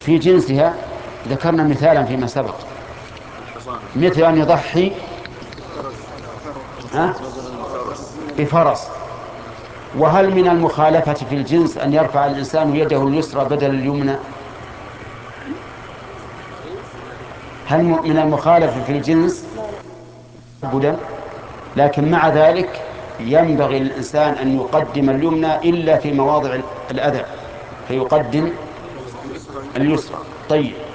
في جنسها ذكرنا مثالا فيما سبق، مثل أن يضحي بفرس. وهل من المخالفة في الجنس أن يرفع الإنسان يده اليسرى بدل اليمنى؟ هل من المخالفة في الجنس بدا؟ لكن مع ذلك ينبغي للإنسان أن يقدم اليمنى إلا في مواضع الأذى، فيقدم اليسرى. طيب.